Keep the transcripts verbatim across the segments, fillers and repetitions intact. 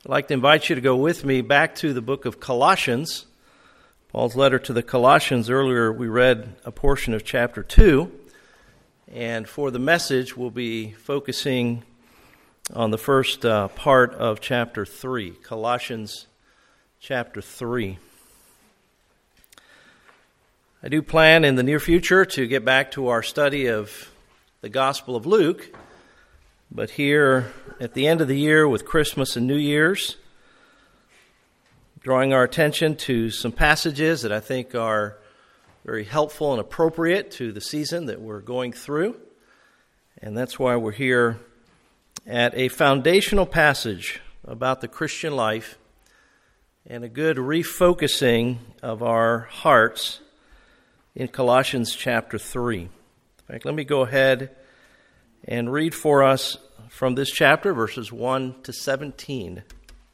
I'd like to invite you to go with me back to the book of Colossians. Paul's letter to the Colossians. Earlier we read a portion of chapter two, and for the message we'll be focusing on the first uh, part of chapter three, Colossians chapter three. I do plan in the near future to get back to our study of the Gospel of Luke, but here at the end of the year with Christmas and New Year's, drawing our attention to some passages that I think are very helpful and appropriate to the season that we're going through. And that's why we're here at a foundational passage about the Christian life and a good refocusing of our hearts in Colossians chapter three. In fact, let me go ahead and read for us from this chapter, verses one to seventeen.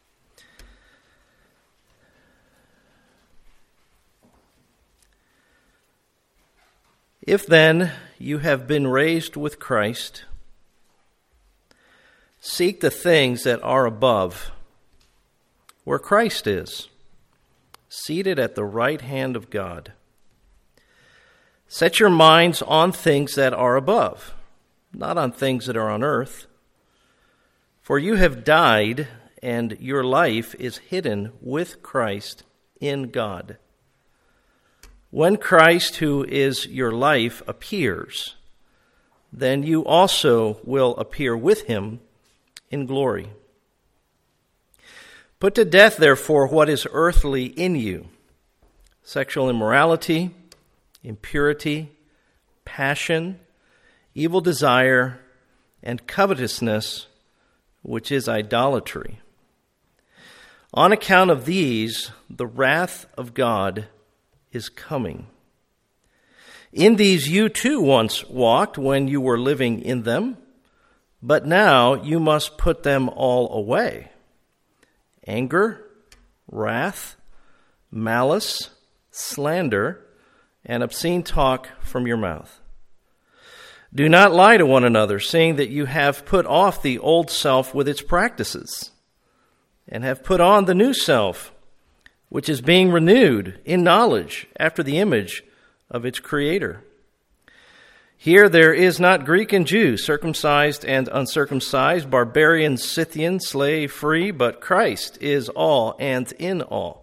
If then you have been raised with Christ, seek the things that are above, where Christ is, seated at the right hand of God. Set your minds on things that are above, not on things that are on earth. For you have died, and your life is hidden with Christ in God. When Christ, who is your life, appears, then you also will appear with him in glory. Put to death, therefore, what is earthly in you: sexual immorality, impurity, passion, evil desire, and covetousness, which is idolatry. On account of these, the wrath of God is coming. In these you too once walked when you were living in them, but now you must put them all away: anger, wrath, malice, slander, and obscene talk from your mouth. Do not lie to one another, seeing that you have put off the old self with its practices, and have put on the new self, which is being renewed in knowledge after the image of its Creator. Here there is not Greek and Jew, circumcised and uncircumcised, barbarian, Scythian, slave, free, but Christ is all and in all.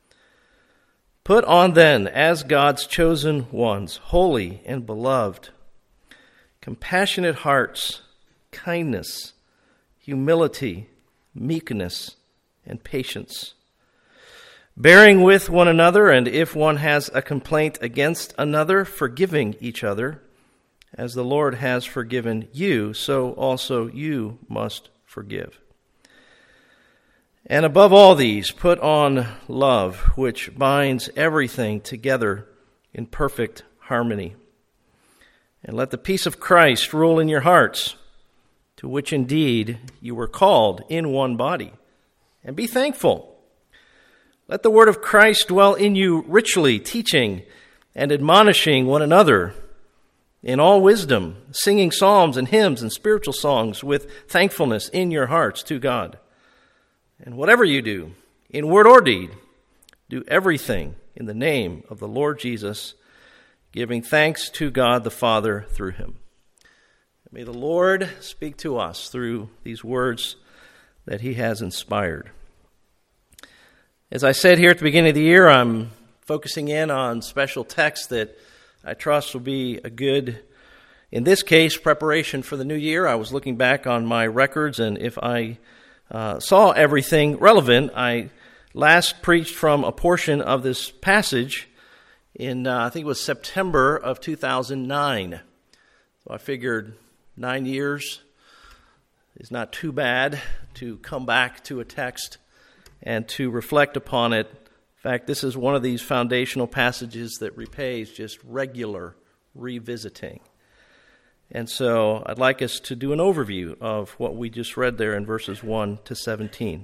Put on then, as God's chosen ones, holy and beloved, compassionate hearts, kindness, humility, meekness, and patience, bearing with one another, and if one has a complaint against another, forgiving each other. As the Lord has forgiven you, so also you must forgive. And above all these, put on love, which binds everything together in perfect harmony. And let the peace of Christ rule in your hearts, to which indeed you were called in one body. And be thankful. Let the word of Christ dwell in you richly, teaching and admonishing one another in all wisdom, singing psalms and hymns and spiritual songs with thankfulness in your hearts to God. And whatever you do, in word or deed, do everything in the name of the Lord Jesus, giving thanks to God the Father through him. May the Lord speak to us through these words that he has inspired. As I said here at the beginning of the year, I'm focusing in on special texts that I trust will be a good, in this case, preparation for the new year. I was looking back on my records, and if I uh, saw everything relevant, I last preached from a portion of this passage in, uh, I think it was September of two thousand nine. So I figured nine years is not too bad to come back to a text and to reflect upon it. In fact, this is one of these foundational passages that repays just regular revisiting. And so I'd like us to do an overview of what we just read there in verses one to seventeen.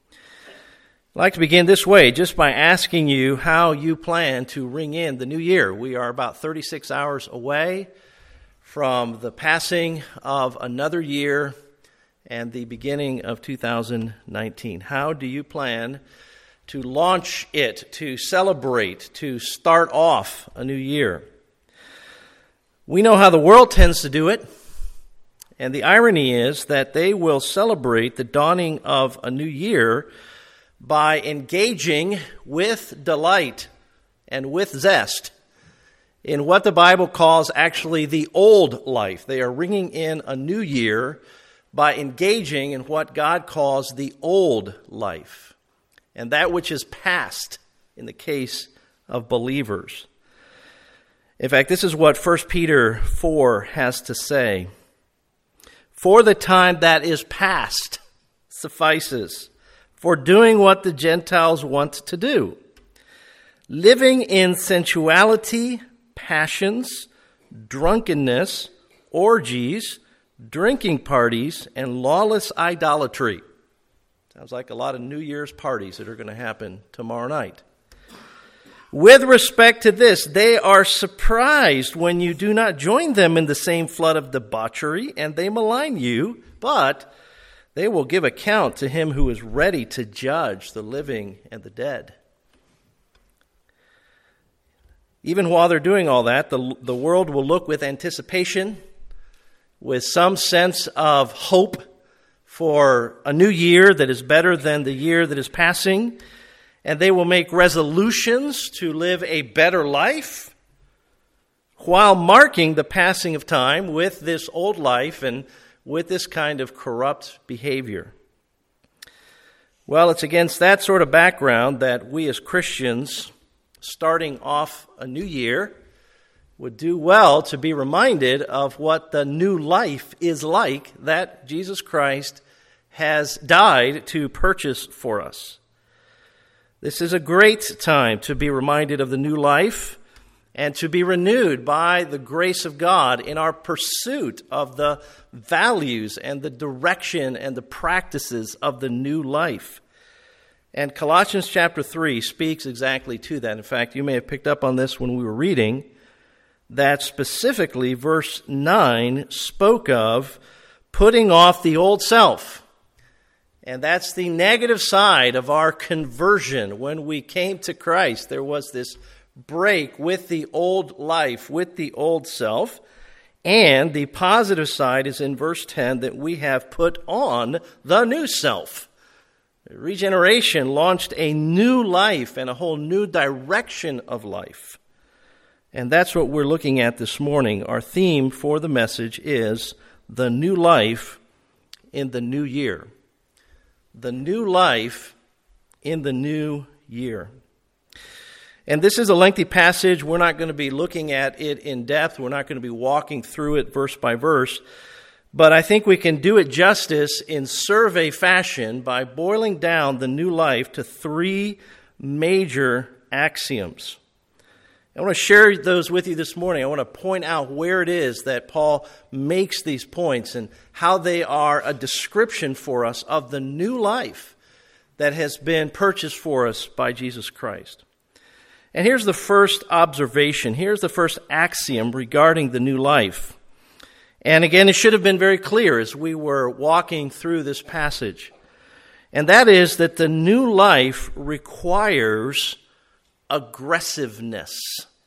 I'd like to begin this way, just by asking you how you plan to ring in the new year. We are about thirty-six hours away from the passing of another year and the beginning of two thousand nineteen. How do you plan to launch it, to celebrate, to start off a new year? We know how the world tends to do it, and the irony is that they will celebrate the dawning of a new year by engaging with delight and with zest in what the Bible calls actually the old life. They are ringing in a new year by engaging in what God calls the old life, and that which is past in the case of believers. In fact, this is what First Peter four has to say. For the time that is past suffices for doing what the Gentiles want to do, living in sensuality, passions, drunkenness, orgies, drinking parties, and lawless idolatry. Sounds like a lot of New Year's parties that are going to happen tomorrow night. With respect to this, they are surprised when you do not join them in the same flood of debauchery, and they malign you, but they will give account to him who is ready to judge the living and the dead. Even while they're doing all that, the, the world will look with anticipation, with some sense of hope for a new year that is better than the year that is passing, and they will make resolutions to live a better life while marking the passing of time with this old life and with this kind of corrupt behavior. Well, it's against that sort of background that we as Christians, starting off a new year, would do well to be reminded of what the new life is like that Jesus Christ has died to purchase for us. This is a great time to be reminded of the new life and to be renewed by the grace of God in our pursuit of the values and the direction and the practices of the new life. And Colossians chapter three speaks exactly to that. In fact, you may have picked up on this when we were reading, that specifically verse nine spoke of putting off the old self. And that's the negative side of our conversion. When we came to Christ, there was this break with the old life, with the old self. And the positive side is in verse ten, that we have put on the new self. Regeneration launched a new life and a whole new direction of life. And that's what we're looking at this morning. Our theme for the message is the new life in the new year. The new life in the new year. And this is a lengthy passage. We're not going to be looking at it in depth. We're not going to be walking through it verse by verse. But I think we can do it justice in survey fashion by boiling down the new life to three major axioms. I want to share those with you this morning. I want to point out where it is that Paul makes these points and how they are a description for us of the new life that has been purchased for us by Jesus Christ. And here's the first observation. Here's the first axiom regarding the new life. And again, it should have been very clear as we were walking through this passage. And that is that the new life requires aggressiveness.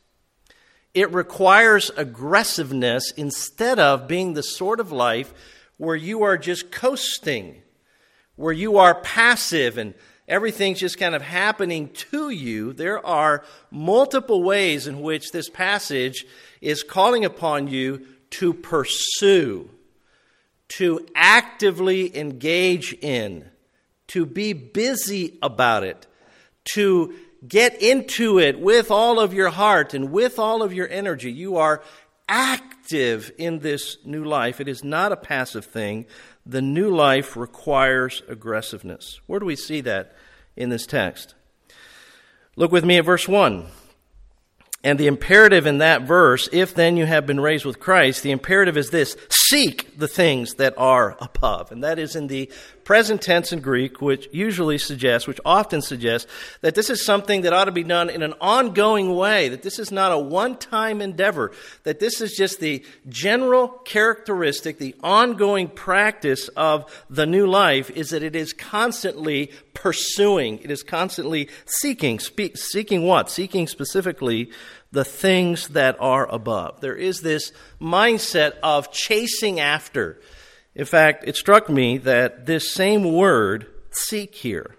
It requires aggressiveness instead of being the sort of life where you are just coasting, where you are passive and everything's just kind of happening to you. There are multiple ways in which this passage is calling upon you to pursue, to actively engage in, to be busy about it, to get into it with all of your heart and with all of your energy. You are active in this new life. It is not a passive thing. The new life requires aggressiveness. Where do we see that in this text? Look with me at verse one. And the imperative in that verse, if then you have been raised with Christ, the imperative is this: seek the things that are above. And that is in the present tense in Greek, which usually suggests, which often suggests, that this is something that ought to be done in an ongoing way, that this is not a one-time endeavor, that this is just the general characteristic, the ongoing practice of the new life, is that it is constantly pursuing, it is constantly seeking. Spe- seeking what? Seeking specifically the things that are above. There is this mindset of chasing after. In fact, it struck me that this same word, seek here,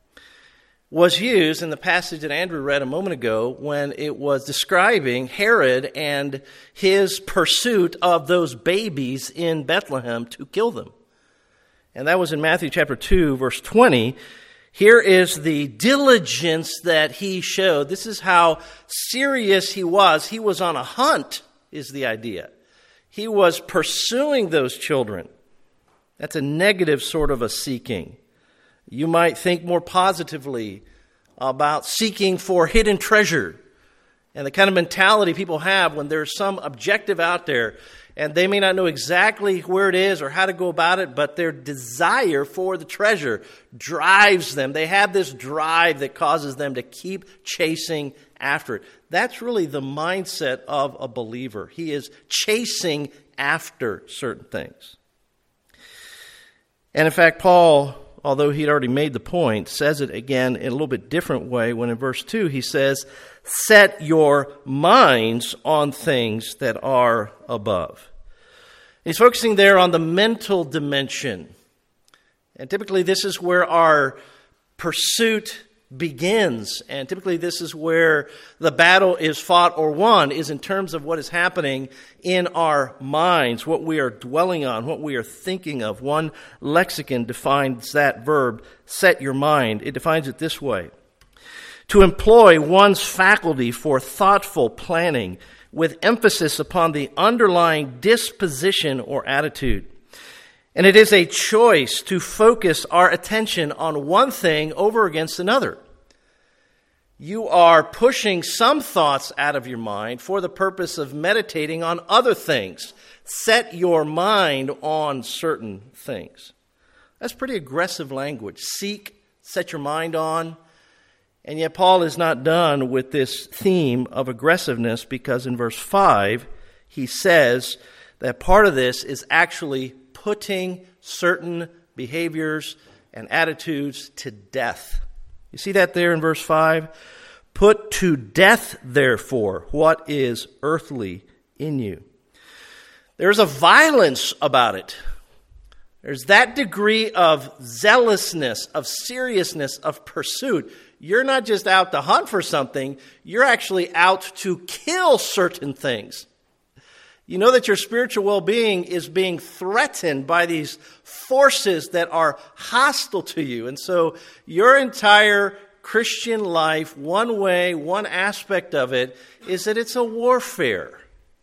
was used in the passage that Andrew read a moment ago when it was describing Herod and his pursuit of those babies in Bethlehem to kill them. And that was in Matthew chapter two, verse twenty. Here is the diligence that he showed. This is how serious he was. He was on a hunt, is the idea. He was pursuing those children. That's a negative sort of a seeking. You might think more positively about seeking for hidden treasure and the kind of mentality people have when there's some objective out there and they may not know exactly where it is or how to go about it, but their desire for the treasure drives them. They have this drive that causes them to keep chasing after it. That's really the mindset of a believer. He is chasing after certain things. And in fact, Paul, although he'd already made the point, says it again in a little bit different way when in verse two he says, set your minds on things that are above. He's focusing there on the mental dimension. And typically this is where our pursuit begins. And typically this is where the battle is fought or won, is in terms of what is happening in our minds, what we are dwelling on, what we are thinking of. One lexicon defines that verb, set your mind. It defines it this way: to employ one's faculty for thoughtful planning with emphasis upon the underlying disposition or attitude. And it is a choice to focus our attention on one thing over against another. You are pushing some thoughts out of your mind for the purpose of meditating on other things. Set your mind on certain things. That's pretty aggressive language. Seek, set your mind on. And yet Paul is not done with this theme of aggressiveness, because in verse five he says that part of this is actually putting certain behaviors and attitudes to death. You see that there in verse five? Put to death, therefore, what is earthly in you. There's a violence about it. There's that degree of zealousness, of seriousness, of pursuit. You're not just out to hunt for something, you're actually out to kill certain things. You know that your spiritual well-being is being threatened by these forces that are hostile to you. And so your entire Christian life, one way, one aspect of it, is that it's a warfare.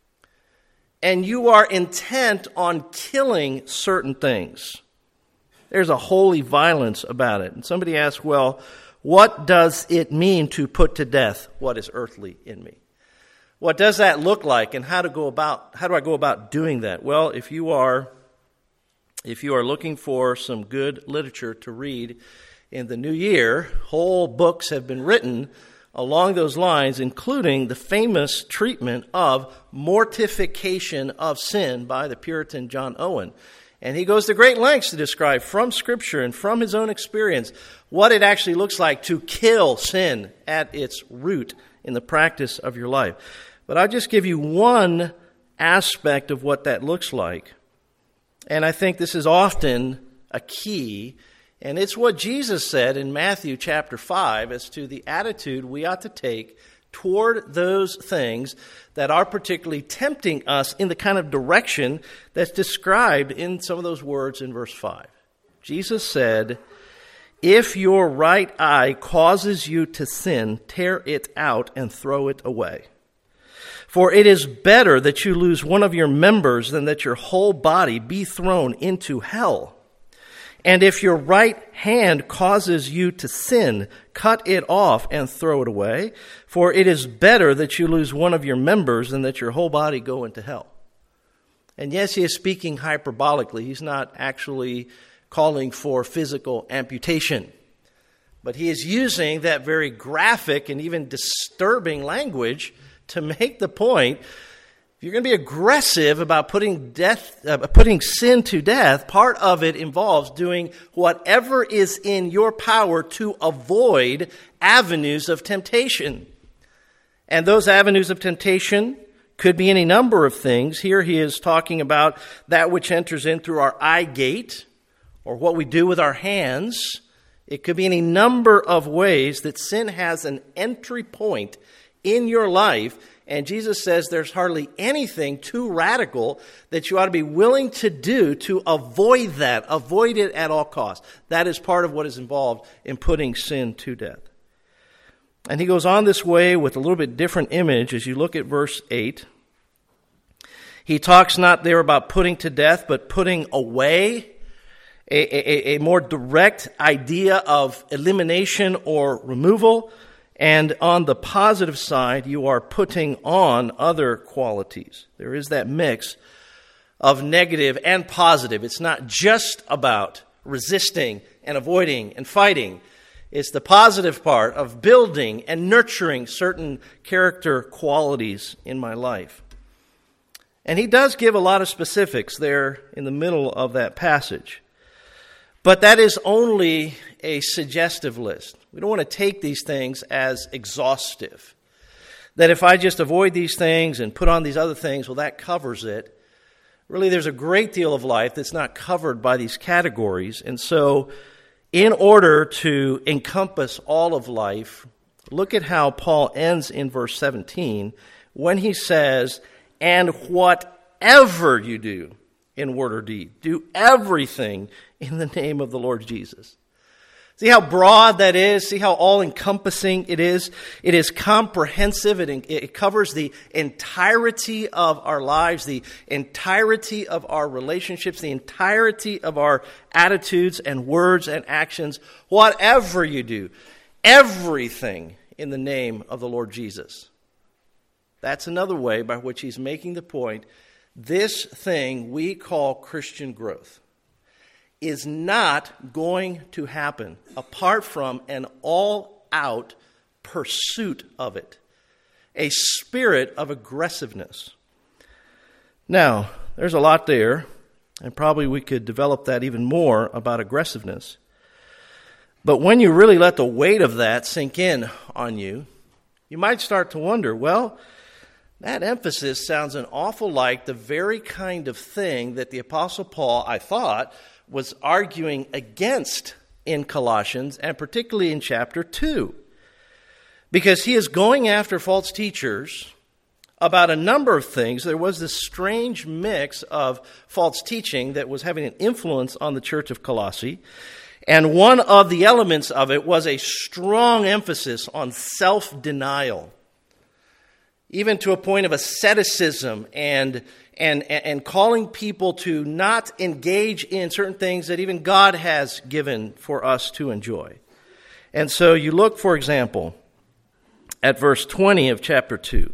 And you are intent on killing certain things. There's a holy violence about it. And somebody asks, well, what does it mean to put to death what is earthly in me? What does that look like, and how to go about how do I go about doing that? Well, if you are if you are looking for some good literature to read in the new year, whole books have been written along those lines, including the famous treatment of mortification of sin by the Puritan John Owen. And he goes to great lengths to describe from Scripture and from his own experience what it actually looks like to kill sin at its root in the practice of your life. But I'll just give you one aspect of what that looks like. And I think this is often a key. And it's what Jesus said in Matthew chapter five as to the attitude we ought to take toward those things that are particularly tempting us in the kind of direction that's described in some of those words in verse five. Jesus said, if your right eye causes you to sin, tear it out and throw it away. For it is better that you lose one of your members than that your whole body be thrown into hell. And if your right hand causes you to sin, cut it off and throw it away. For it is better that you lose one of your members than that your whole body go into hell. And yes, he is speaking hyperbolically. He's not actually calling for physical amputation. But he is using that very graphic and even disturbing language to make the point, if you're going to be aggressive about putting death, uh, putting sin to death, part of it involves doing whatever is in your power to avoid avenues of temptation. And those avenues of temptation could be any number of things. Here he is talking about that which enters in through our eye gate, or what we do with our hands. It could be any number of ways that sin has an entry point in your life. And Jesus says there's hardly anything too radical that you ought to be willing to do to avoid that, avoid it at all costs. That is part of what is involved in putting sin to death. And he goes on this way with a little bit different image as you look at verse eight. He talks not there about putting to death, but putting away, a, a, a more direct idea of elimination or removal. And on the positive side, you are putting on other qualities. There is that mix of negative and positive. It's not just about resisting and avoiding and fighting. It's the positive part of building and nurturing certain character qualities in my life. And he does give a lot of specifics there in the middle of that passage. But that is only a suggestive list. We don't want to take these things as exhaustive. That if I just avoid these things and put on these other things, well, that covers it. Really, there's a great deal of life that's not covered by these categories. And so, in order to encompass all of life, look at how Paul ends in verse seventeen when he says, and whatever you do in word or deed, do everything in the name of the Lord Jesus. See how broad that is? See how all-encompassing it is? It is comprehensive. It, it covers the entirety of our lives, the entirety of our relationships, the entirety of our attitudes and words and actions. Whatever you do, everything in the name of the Lord Jesus. That's another way by which he's making the point. This thing we call Christian growth is not going to happen apart from an all-out pursuit of it, a spirit of aggressiveness. Now, there's a lot there, and probably we could develop that even more about aggressiveness. But when you really let the weight of that sink in on you, you might start to wonder, well, that emphasis sounds an awful like the very kind of thing that the Apostle Paul, I thought, was arguing against in Colossians, and particularly in chapter two. Because he is going after false teachers about a number of things. There was this strange mix of false teaching that was having an influence on the church of Colossae. And one of the elements of it was a strong emphasis on self-denial, even to a point of asceticism and And, and calling people to not engage in certain things that even God has given for us to enjoy. And so you look, for example, at verse twenty of chapter two.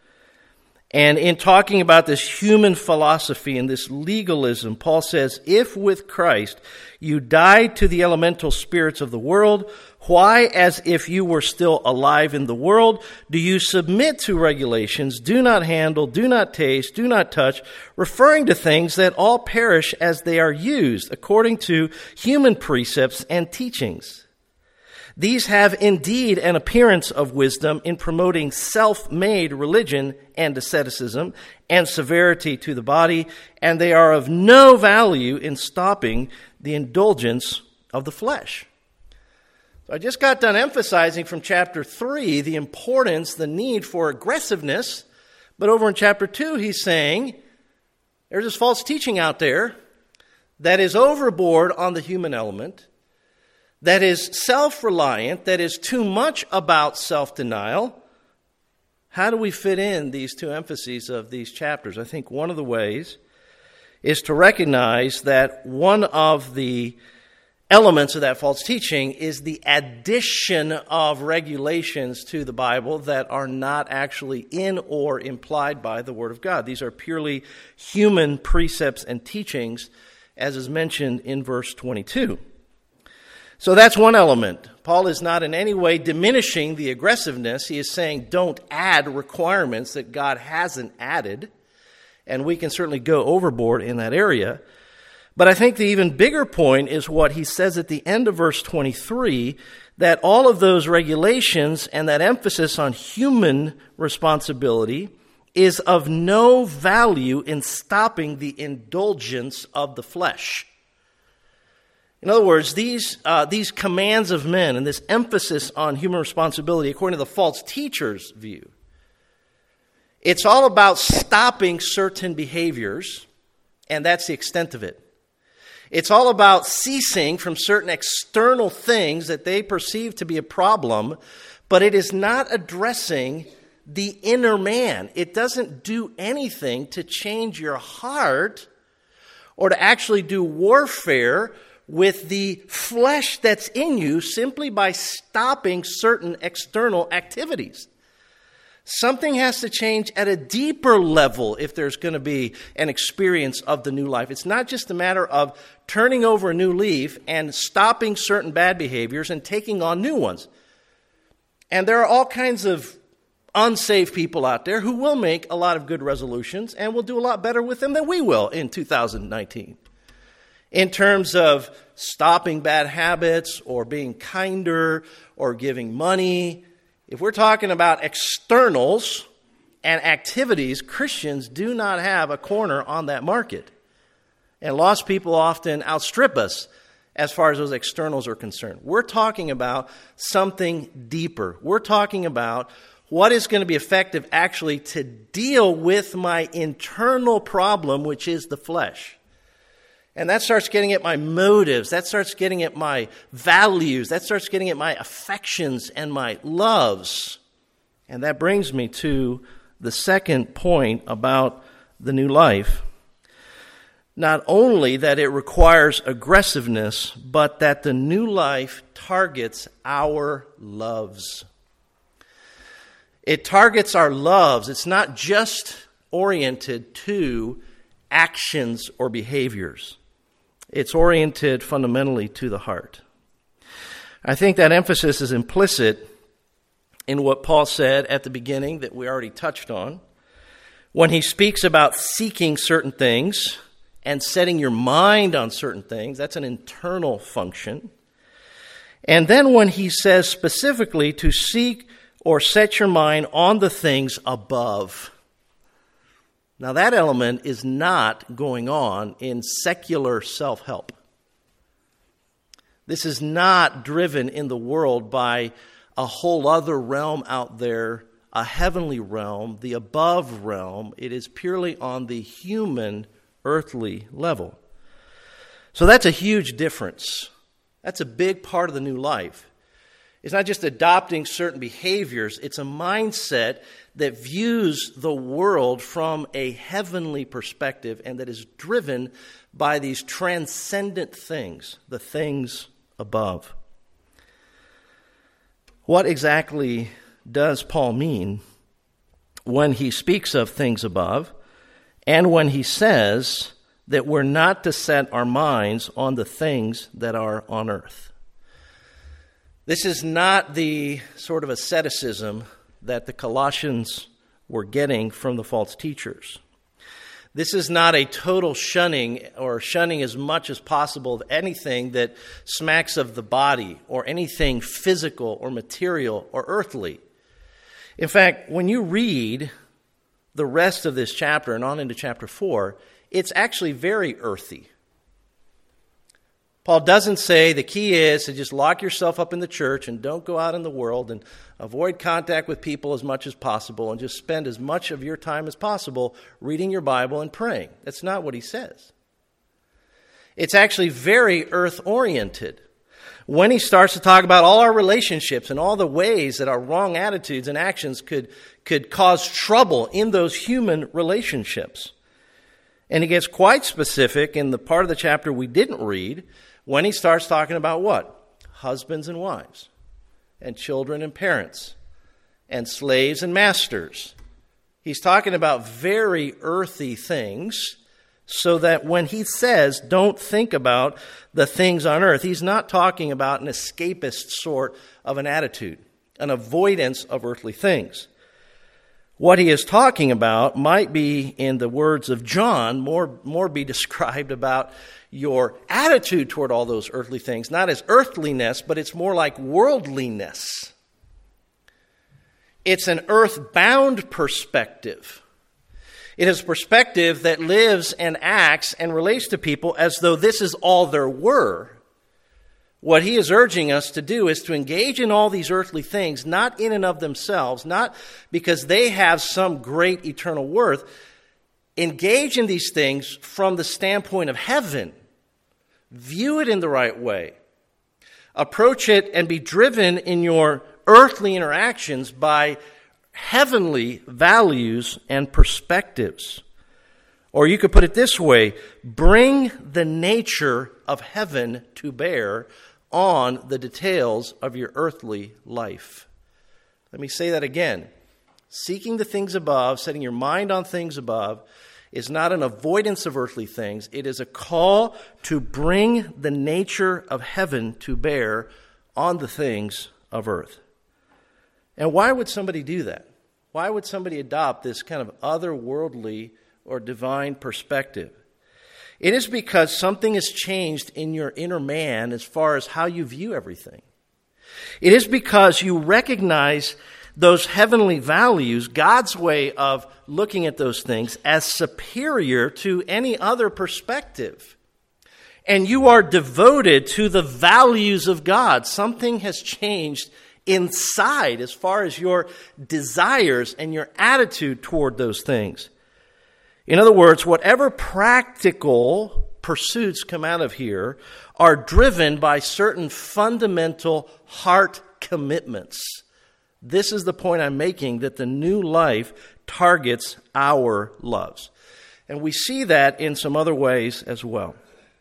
And in talking about this human philosophy and this legalism, Paul says, if with Christ you died to the elemental spirits of the world, why, as if you were still alive in the world, do you submit to regulations, do not handle, do not taste, do not touch, referring to things that all perish as they are used, according to human precepts and teachings? These have indeed an appearance of wisdom in promoting self-made religion and asceticism and severity to the body, and they are of no value in stopping the indulgence of the flesh. So I just got done emphasizing from chapter three the importance, the need for aggressiveness, but over in chapter two he's saying there's this false teaching out there that is overboard on the human element, that is self-reliant, that is too much about self-denial. How do we fit in these two emphases of these chapters? I think one of the ways is to recognize that one of the elements of that false teaching is the addition of regulations to the Bible that are not actually in or implied by the Word of God. These are purely human precepts and teachings, as is mentioned in verse twenty-two. So that's one element. Paul is not in any way diminishing the aggressiveness. He is saying don't add requirements that God hasn't added, and we can certainly go overboard in that area. But I think the even bigger point is what he says at the end of verse twenty-three, that all of those regulations and that emphasis on human responsibility is of no value in stopping the indulgence of the flesh. In other words, these uh, these commands of men and this emphasis on human responsibility, according to the false teacher's view, it's all about stopping certain behaviors, and that's the extent of it. It's all about ceasing from certain external things that they perceive to be a problem, but it is not addressing the inner man. It doesn't do anything to change your heart or to actually do warfare with the flesh that's in you simply by stopping certain external activities. Something has to change at a deeper level if there's going to be an experience of the new life. It's not just a matter of turning over a new leaf and stopping certain bad behaviors and taking on new ones. And there are all kinds of unsaved people out there who will make a lot of good resolutions and will do a lot better with them than we will in two thousand nineteen. In terms of stopping bad habits or being kinder or giving money, if we're talking about externals and activities, Christians do not have a corner on that market. And lost people often outstrip us as far as those externals are concerned. We're talking about something deeper. We're talking about what is going to be effective actually to deal with my internal problem, which is the flesh. And that starts getting at my motives. That starts getting at my values. That starts getting at my affections and my loves. And that brings me to the second point about the new life. Not only that it requires aggressiveness, but that the new life targets our loves. It targets our loves. It's not just oriented to actions or behaviors. It's oriented fundamentally to the heart. I think that emphasis is implicit in what Paul said at the beginning that we already touched on. When he speaks about seeking certain things and setting your mind on certain things, that's an internal function. And then when he says specifically to seek or set your mind on the things above. Now, that element is not going on in secular self-help. This is not driven in the world by a whole other realm out there, a heavenly realm, the above realm. It is purely on the human, earthly level. So that's a huge difference. That's a big part of the new life. It's not just adopting certain behaviors. It's a mindset that views the world from a heavenly perspective and that is driven by these transcendent things, the things above. What exactly does Paul mean when he speaks of things above and when he says that we're not to set our minds on the things that are on earth? This is not the sort of asceticism that the Colossians were getting from the false teachers. This is not a total shunning or shunning as much as possible of anything that smacks of the body or anything physical or material or earthly. In fact, when you read the rest of this chapter and on into chapter four, it's actually very earthy. Paul doesn't say the key is to just lock yourself up in the church and don't go out in the world and avoid contact with people as much as possible and just spend as much of your time as possible reading your Bible and praying. That's not what he says. It's actually very earth-oriented. When he starts to talk about all our relationships and all the ways that our wrong attitudes and actions could, could cause trouble in those human relationships. And he gets quite specific in the part of the chapter we didn't read, when he starts talking about what? Husbands and wives, and children and parents, and slaves and masters. He's talking about very earthy things, so that when he says, don't think about the things on earth, he's not talking about an escapist sort of an attitude, an avoidance of earthly things. What he is talking about might be, in the words of John, more, more be described about your attitude toward all those earthly things, not as earthliness, but it's more like worldliness. It's an earth-bound perspective. It is a perspective that lives and acts and relates to people as though this is all there were. What he is urging us to do is to engage in all these earthly things, not in and of themselves, not because they have some great eternal worth. Engage in these things from the standpoint of heaven. View it in the right way. Approach it and be driven in your earthly interactions by heavenly values and perspectives. Or you could put it this way: bring the nature of heaven to bear on the details of your earthly life. Let me say that again. Seeking the things above, setting your mind on things above, is not an avoidance of earthly things. It is a call to bring the nature of heaven to bear on the things of earth. And why would somebody do that? Why would somebody adopt this kind of otherworldly or divine perspective? It is because something has changed in your inner man as far as how you view everything. It is because you recognize those heavenly values, God's way of looking at those things, as superior to any other perspective. And you are devoted to the values of God. Something has changed inside as far as your desires and your attitude toward those things. In other words, whatever practical pursuits come out of here are driven by certain fundamental heart commitments. This is the point I'm making, that the new life targets our loves. And we see that in some other ways as well.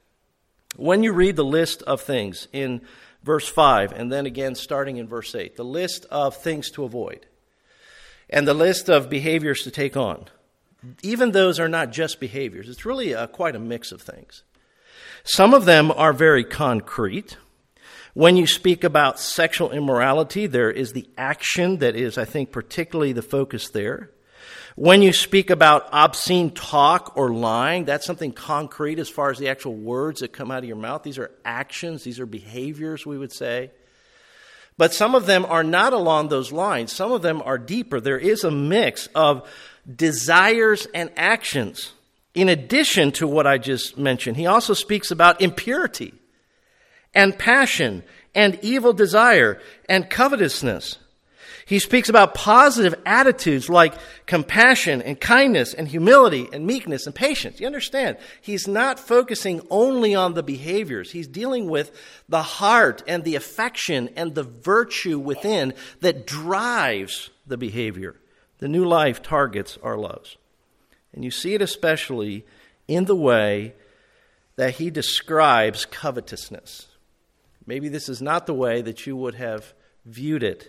When you read the list of things in verse five, and then again starting in verse eight, the list of things to avoid, and the list of behaviors to take on, even those are not just behaviors. It's really a, quite a mix of things. Some of them are very concrete. When you speak about sexual immorality, there is the action that is, I think, particularly the focus there. When you speak about obscene talk or lying, that's something concrete as far as the actual words that come out of your mouth. These are actions, these are behaviors, we would say. But some of them are not along those lines. Some of them are deeper. There is a mix of desires and actions. In addition to what I just mentioned, he also speaks about impurity and passion and evil desire and covetousness. He speaks about positive attitudes like compassion and kindness and humility and meekness and patience. You understand? He's not focusing only on the behaviors. He's dealing with the heart and the affection and the virtue within that drives the behavior. The new life targets our loves. And you see it especially in the way that he describes covetousness. Maybe this is not the way that you would have viewed it.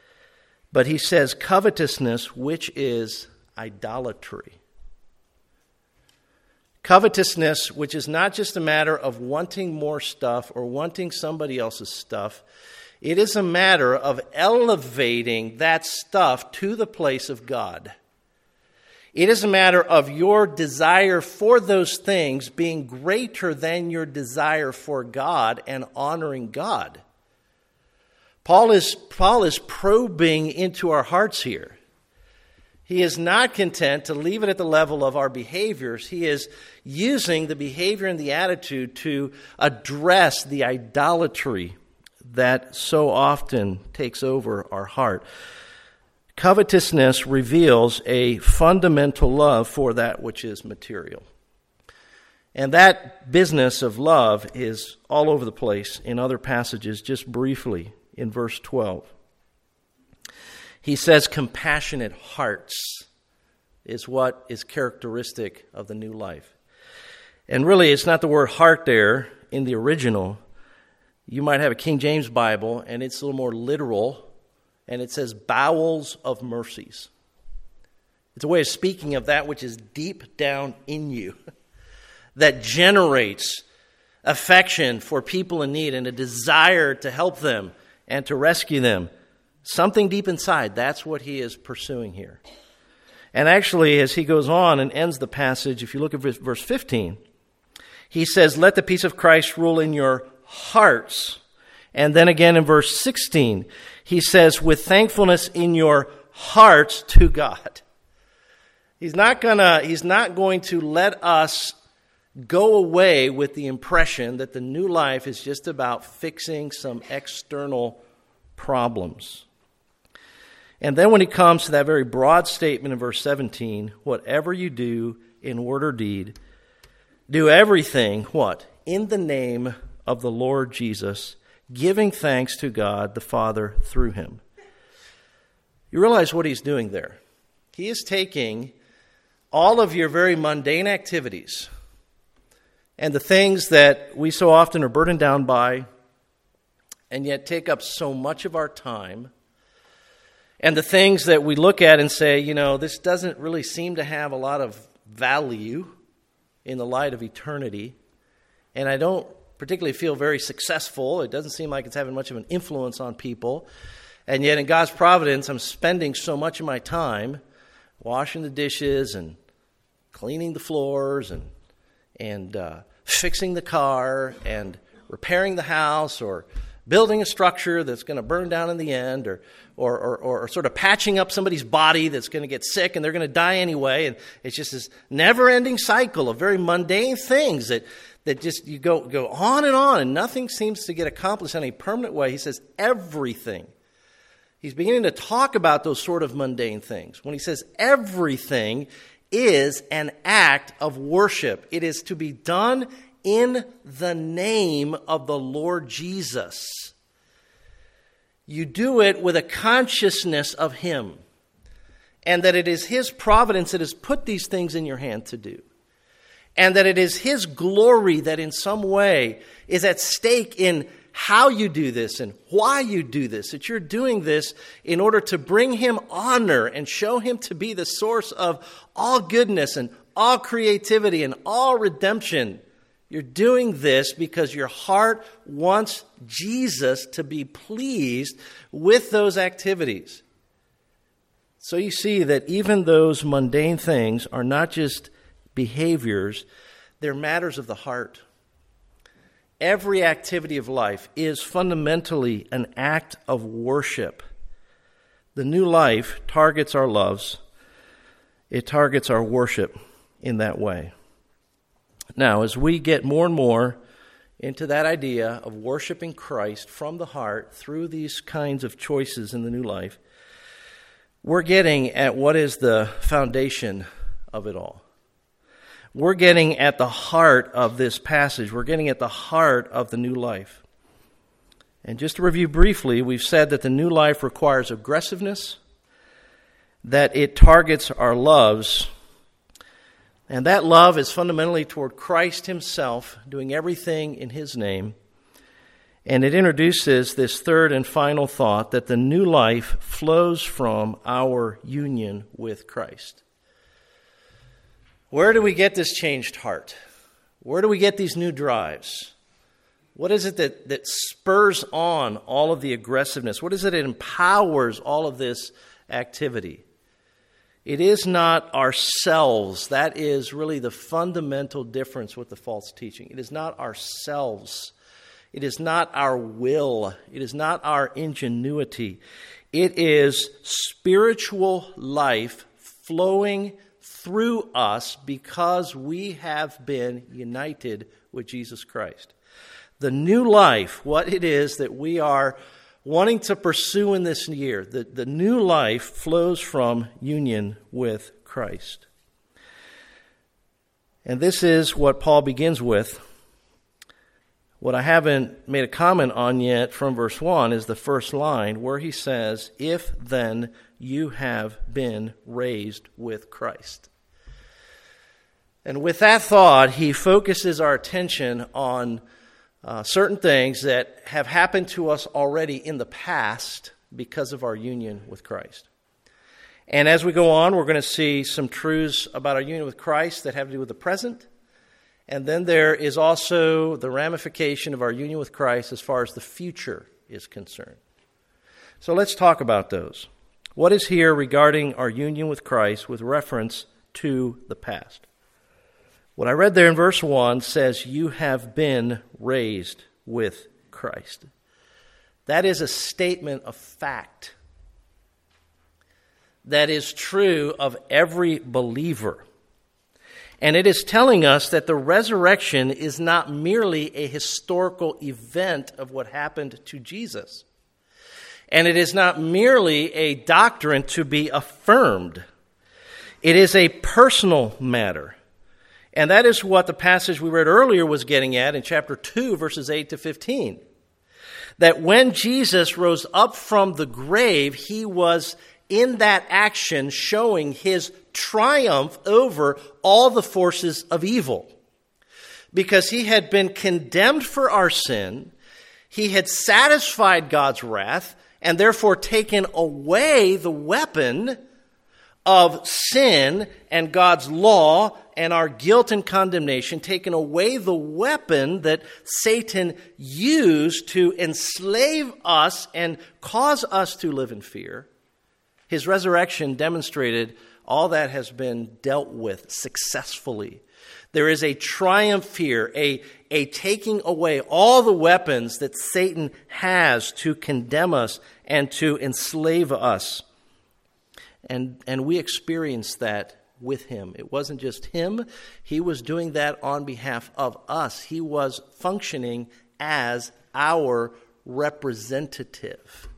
But he says covetousness, which is idolatry. Covetousness, which is not just a matter of wanting more stuff or wanting somebody else's stuff. It is a matter of elevating that stuff to the place of God. It is a matter of your desire for those things being greater than your desire for God and honoring God. Paul is, Paul is probing into our hearts here. He is not content to leave it at the level of our behaviors. He is using the behavior and the attitude to address the idolatry that so often takes over our heart. Covetousness reveals a fundamental love for that which is material. And that business of love is all over the place in other passages. Just briefly, in verse twelve, he says compassionate hearts is what is characteristic of the new life. And really, it's not the word heart there. in the original, you might have a King James Bible, and it's a little more literal, and it says bowels of mercies. It's a way of speaking of that which is deep down in you, that generates affection for people in need and a desire to help them and to rescue them. Something deep inside, that's what he is pursuing here. And actually, as he goes on and ends the passage, if you look at verse fifteen, he says, let the peace of Christ rule in your hearts. And then again in verse sixteen, he says, with thankfulness in your hearts to God. He's not gonna, he's not going to let us go away with the impression that the new life is just about fixing some external problems. And then when he comes to that very broad statement in verse seventeen, whatever you do in word or deed, do everything, what? In the name of the Lord Jesus, giving thanks to God the Father through him. You realize what he's doing there. He is taking all of your very mundane activities and the things that we so often are burdened down by and yet take up so much of our time, and the things that we look at and say, you know, this doesn't really seem to have a lot of value in the light of eternity, and I don't particularly feel very successful. It doesn't seem like it's having much of an influence on people, and yet in God's providence, I'm spending so much of my time washing the dishes and cleaning the floors and and uh, fixing the car and repairing the house or building a structure that's going to burn down in the end, or, or, or, or sort of patching up somebody's body that's going to get sick and they're going to die anyway. And it's just this never-ending cycle of very mundane things that, that just you go, go on and on, and nothing seems to get accomplished in a permanent way. He says everything. He's beginning to talk about those sort of mundane things. When he says everything is an act of worship, it is to be done in the name of the Lord Jesus. You do it with a consciousness of him, and that it is his providence that has put these things in your hand to do, and that it is his glory that in some way is at stake in how you do this and why you do this, that you're doing this in order to bring him honor and show him to be the source of all goodness and all creativity and all redemption. You're doing this because your heart wants Jesus to be pleased with those activities. So you see that even those mundane things are not just behaviors, they're matters of the heart. Every activity of life is fundamentally an act of worship. The new life targets our loves. It targets our worship in that way. Now, as we get more and more into that idea of worshiping Christ from the heart through these kinds of choices in the new life, we're getting at what is the foundation of it all. We're getting at the heart of this passage. We're getting at the heart of the new life. And just to review briefly, we've said that the new life requires aggressiveness, that it targets our loves, and that love is fundamentally toward Christ himself, doing everything in his name. And it introduces this third and final thought, that the new life flows from our union with Christ. Where do we get this changed heart? Where do we get these new drives? What is it that, that spurs on all of the aggressiveness? What is it that empowers all of this activity? It is not ourselves. That is really the fundamental difference with the false teaching. It is not ourselves. It is not our will. It is not our ingenuity. It is spiritual life flowing through us because we have been united with Jesus Christ. The new life, what it is that we are wanting to pursue in this year, the, the new life flows from union with Christ. And this is what Paul begins with. What I haven't made a comment on yet from verse one is the first line where he says, if then you have been raised with Christ. And with that thought, he focuses our attention on uh, certain things that have happened to us already in the past because of our union with Christ. And as we go on, we're going to see some truths about our union with Christ that have to do with the present. And then there is also the ramification of our union with Christ as far as the future is concerned. So let's talk about those. What is here regarding our union with Christ with reference to the past? What I read there in verse one says, you have been raised with Christ. That is a statement of fact that is true of every believer. And it is telling us that the resurrection is not merely a historical event of what happened to Jesus. And it is not merely a doctrine to be affirmed. It is a personal matter. And that is what the passage we read earlier was getting at in chapter two, verses eight to fifteen. That when Jesus rose up from the grave, he was in that action showing his triumph over all the forces of evil. Because he had been condemned for our sin, he had satisfied God's wrath, and therefore taken away the weapon of sin and God's law and our guilt and condemnation, taken away the weapon that Satan used to enslave us and cause us to live in fear. His resurrection demonstrated all that has been dealt with successfully. There is a triumph here, a, a taking away all the weapons that Satan has to condemn us and to enslave us. And, and we experienced that with him. It wasn't just him. He was doing that on behalf of us. He was functioning as our representative.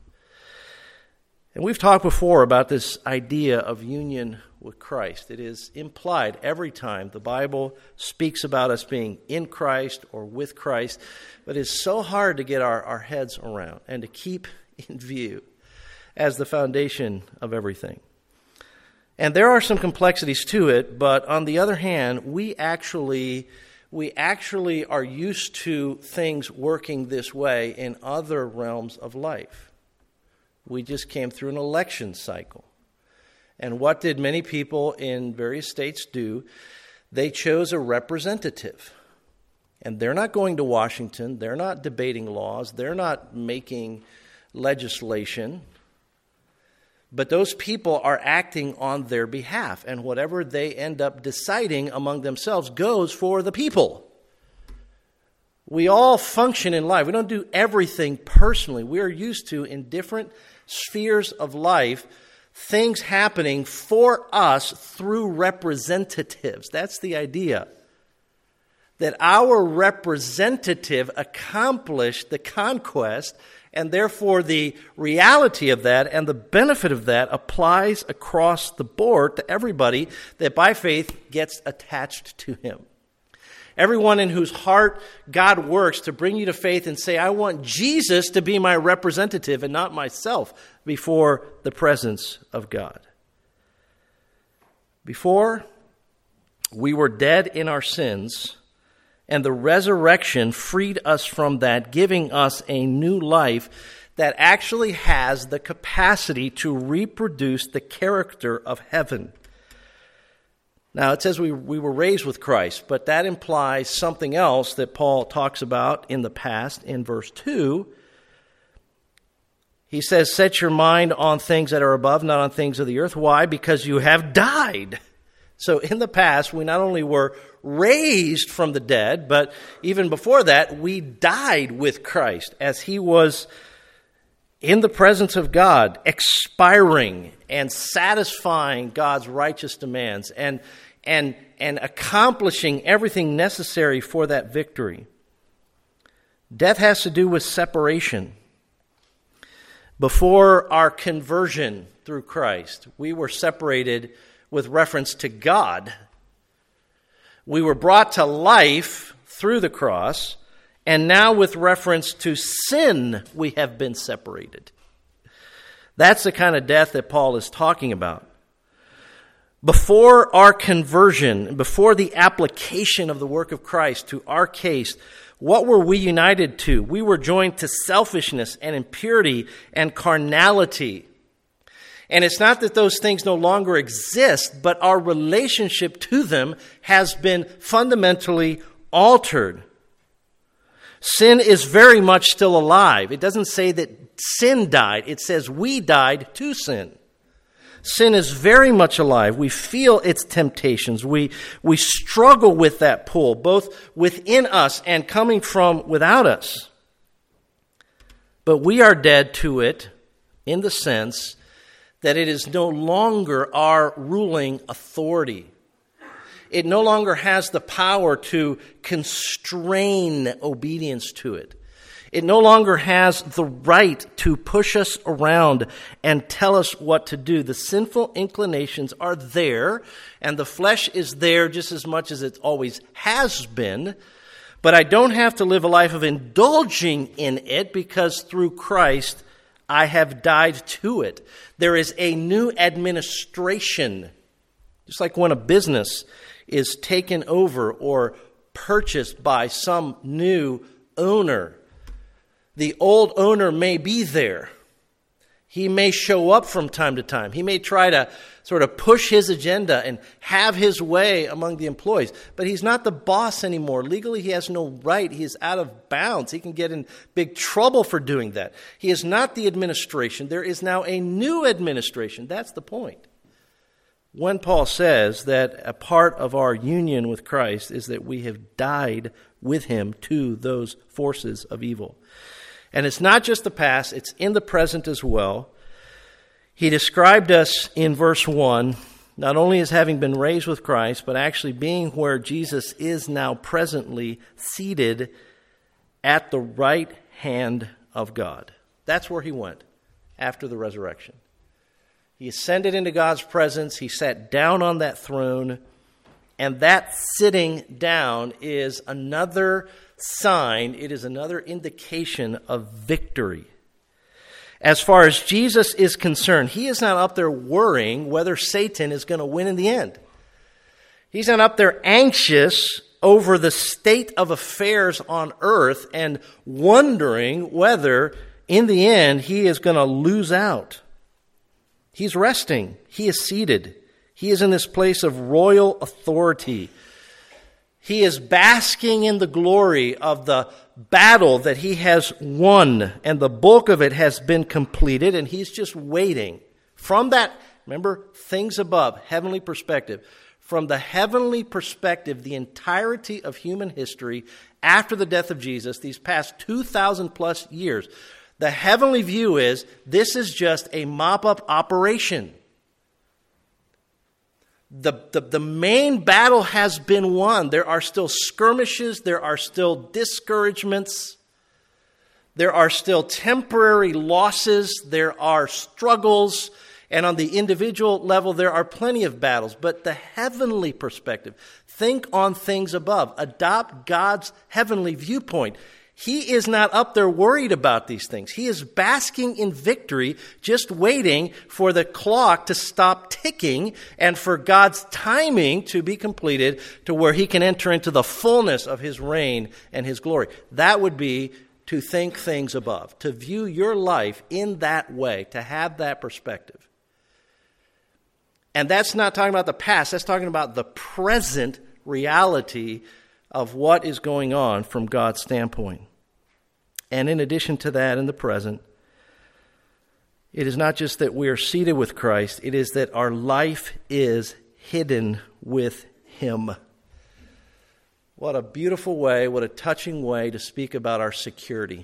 And we've talked before about this idea of union with Christ. It is implied every time the Bible speaks about us being in Christ or with Christ, but it's so hard to get our, our heads around and to keep in view as the foundation of everything. And there are some complexities to it, but on the other hand, we actually we actually are used to things working this way in other realms of life. We just came through an election cycle. And what did many people in various states do? They chose a representative. And they're not going to Washington. They're not debating laws. They're not making legislation. But those people are acting on their behalf. And whatever they end up deciding among themselves goes for the people. We all function in life. We don't do everything personally. We are used to, in different spheres of life, things happening for us through representatives. That's the idea. That our representative accomplished the conquest, and therefore the reality of that and the benefit of that applies across the board to everybody that by faith gets attached to him. Everyone in whose heart God works to bring you to faith and say, I want Jesus to be my representative and not myself before the presence of God. Before, we were dead in our sins, and the resurrection freed us from that, giving us a new life that actually has the capacity to reproduce the character of heaven. Now, it says we, we were raised with Christ, but that implies something else that Paul talks about in the past in verse two. He says, set your mind on things that are above, not on things of the earth. Why? Because you have died. So in the past, we not only were raised from the dead, but even before that, we died with Christ as he was in the presence of God, expiring and satisfying God's righteous demands and, and, and accomplishing everything necessary for that victory. Death has to do with separation. Before our conversion through Christ, we were separated with reference to God. We were brought to life through the cross, and now with reference to sin, we have been separated. That's the kind of death that Paul is talking about. Before our conversion, before the application of the work of Christ to our case, What were we united to? We were joined to selfishness and impurity and carnality. And it's not that those things no longer exist, but our relationship to them has been fundamentally altered. Sin is very much still alive. It doesn't say that sin died. It says we died to sin. Sin is very much alive. We feel its temptations. We, we struggle with that pull, both within us and coming from without us. But we are dead to it in the sense that it is no longer our ruling authority. It no longer has the power to constrain obedience to it. It no longer has the right to push us around and tell us what to do. The sinful inclinations are there, and the flesh is there just as much as it always has been. But I don't have to live a life of indulging in it, because through Christ I have died to it. There is a new administration. Just like when a business is taken over or purchased by some new owner. The old owner may be there. He may show up from time to time. He may try to sort of push his agenda and have his way among the employees. But he's not the boss anymore. Legally, he has no right. He is out of bounds. He can get in big trouble for doing that. He is not the administration. There is now a new administration. That's the point. When Paul says that a part of our union with Christ is that we have died with him to those forces of evil. And it's not just the past, it's in the present as well. He described us in verse one, not only as having been raised with Christ, but actually being where Jesus is now presently seated at the right hand of God. That's where he went after the resurrection. He ascended into God's presence. He sat down on that throne. And that sitting down is another sign. It is another indication of victory. As far as Jesus is concerned, he is not up there worrying whether Satan is going to win in the end. He's not up there anxious over the state of affairs on earth and wondering whether in the end he is going to lose out. He's resting. He is seated. He is in this place of royal authority. He is basking in the glory of the battle that he has won, and the bulk of it has been completed, and he's just waiting. From that, remember, things above, heavenly perspective. From the heavenly perspective, the entirety of human history after the death of Jesus, these past two thousand plus years, the heavenly view is this is just a mop-up operation. The, the, the main battle has been won. There are still skirmishes. There are still discouragements. There are still temporary losses. There are struggles. And on the individual level, there are plenty of battles. But the heavenly perspective, think on things above. Adopt God's heavenly viewpoint. He is not up there worried about these things. He is basking in victory, just waiting for the clock to stop ticking and for God's timing to be completed to where he can enter into the fullness of his reign and his glory. That would be to think things above, to view your life in that way, to have that perspective. And that's not talking about the past. That's talking about the present reality of what is going on from God's standpoint. And in addition to that, in the present, it is not just that we are seated with Christ, it is that our life is hidden with him. What a beautiful way, what a touching way to speak about our security.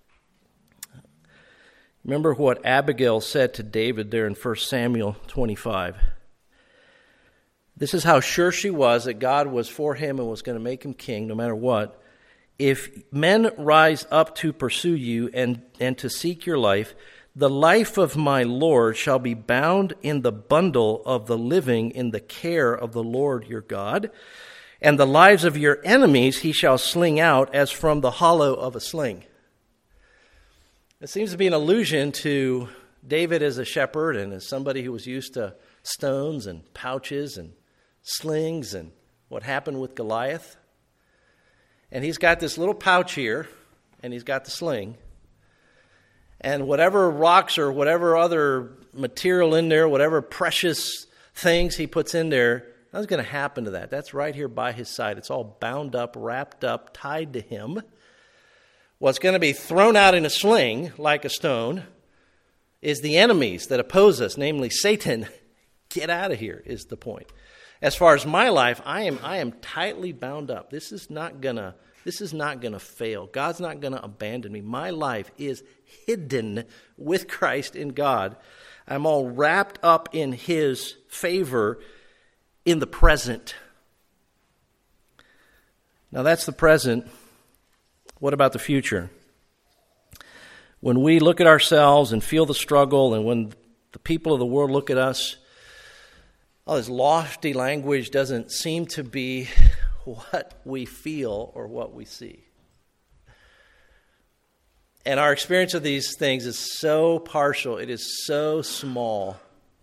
Remember what Abigail said to David there in First Samuel twenty-five. This is how sure she was that God was for him and was going to make him king no matter what. If men rise up to pursue you and, and to seek your life, the life of my Lord shall be bound in the bundle of the living in the care of the Lord your God, and the lives of your enemies he shall sling out as from the hollow of a sling. It seems to be an allusion to David as a shepherd and as somebody who was used to stones and pouches and slings and what happened with Goliath. And he's got this little pouch here, and he's got the sling. And whatever rocks or whatever other material in there, whatever precious things he puts in there, nothing's going to happen to that. That's right here by his side. It's all bound up, wrapped up, tied to him. What's going to be thrown out in a sling like a stone is the enemies that oppose us, namely Satan. Get out of here is the point. As far as my life, I am I am tightly bound up. This is not gonna this is not gonna fail. God's not gonna abandon me. My life is hidden with Christ in God. I'm all wrapped up in his favor in the present. Now that's the present. What about the future? When we look at ourselves and feel the struggle, and when the people of the world look at us, all this lofty language doesn't seem to be what we feel or what we see. And our experience of these things is so partial. It is so small.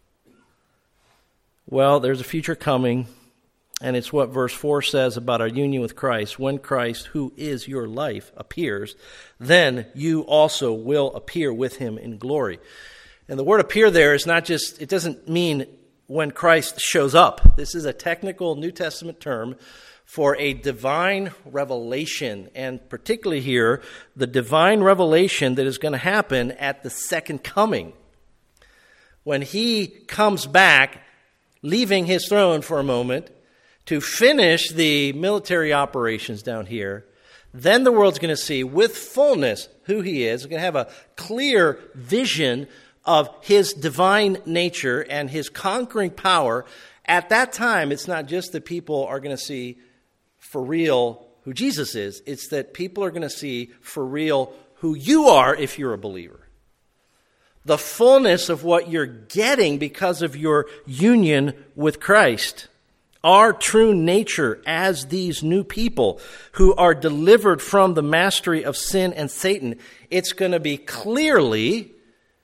Well, there's a future coming, and it's what verse four says about our union with Christ. When Christ, who is your life, appears, then you also will appear with him in glory. And the word appear there is not just, it doesn't mean when Christ shows up. This is a technical New Testament term for a divine revelation, and particularly here, the divine revelation that is going to happen at the second coming. When he comes back, leaving his throne for a moment, to finish the military operations down here, then the world's going to see with fullness who he is. We're going to have a clear vision of his divine nature and his conquering power. At that time, it's not just that people are going to see for real who Jesus is. It's that people are going to see for real who you are if you're a believer. The fullness of what you're getting because of your union with Christ. Our true nature as these new people who are delivered from the mastery of sin and Satan, it's going to be clearly,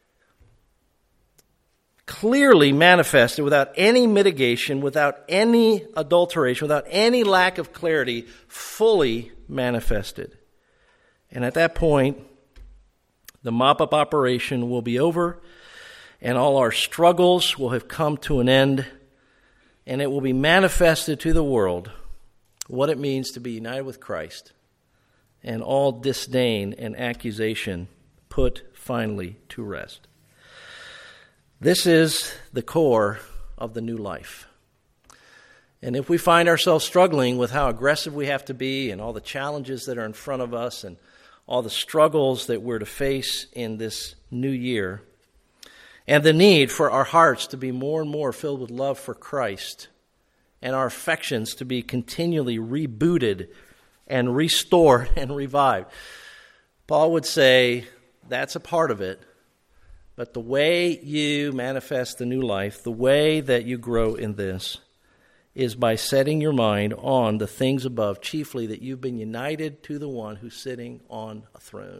clearly manifested without any mitigation, without any adulteration, without any lack of clarity, fully manifested. And at that point, the mop-up operation will be over, and all our struggles will have come to an end, and it will be manifested to the world what it means to be united with Christ, and all disdain and accusation put finally to rest. This is the core of the new life. And if we find ourselves struggling with how aggressive we have to be and all the challenges that are in front of us and all the struggles that we're to face in this new year, and the need for our hearts to be more and more filled with love for Christ, and our affections to be continually rebooted and restored and revived. Paul would say that's a part of it, but the way you manifest the new life, the way that you grow in this, is by setting your mind on the things above, chiefly that you've been united to the one who's sitting on a throne.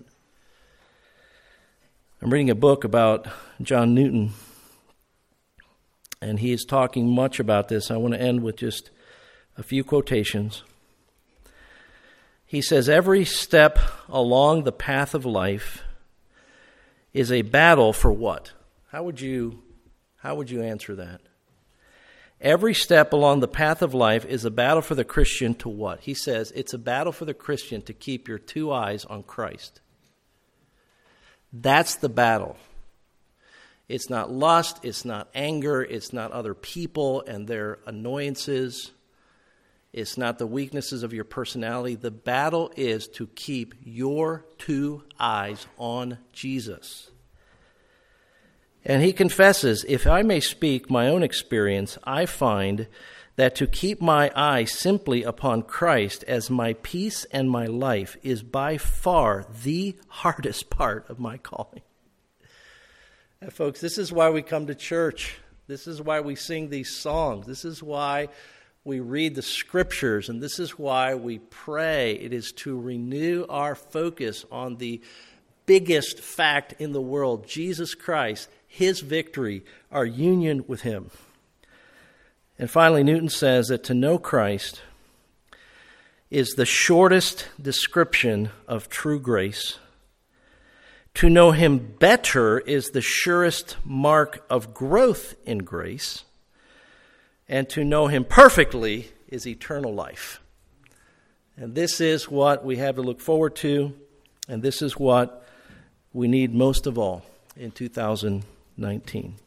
I'm reading a book about John Newton, and he is talking much about this. I want to end with just a few quotations. He says, every step along the path of life is a battle for what? How would you, how would you answer that? Every step along the path of life is a battle for the Christian to what? He says it's a battle for the Christian to keep your two eyes on Christ. That's the battle. It's not lust, it's not anger, it's not other people and their annoyances. It's not the weaknesses of your personality. The battle is to keep your two eyes on Jesus. And he confesses, if I may speak my own experience, I find that to keep my eye simply upon Christ as my peace and my life is by far the hardest part of my calling. And folks, this is why we come to church. This is why we sing these songs. This is why we read the scriptures, and this is why we pray. It is to renew our focus on the biggest fact in the world, Jesus Christ, his victory, our union with him. And finally, Newton says that to know Christ is the shortest description of true grace. To know him better is the surest mark of growth in grace. And to know him perfectly is eternal life. And this is what we have to look forward to, and this is what we need most of all in two thousand nineteen.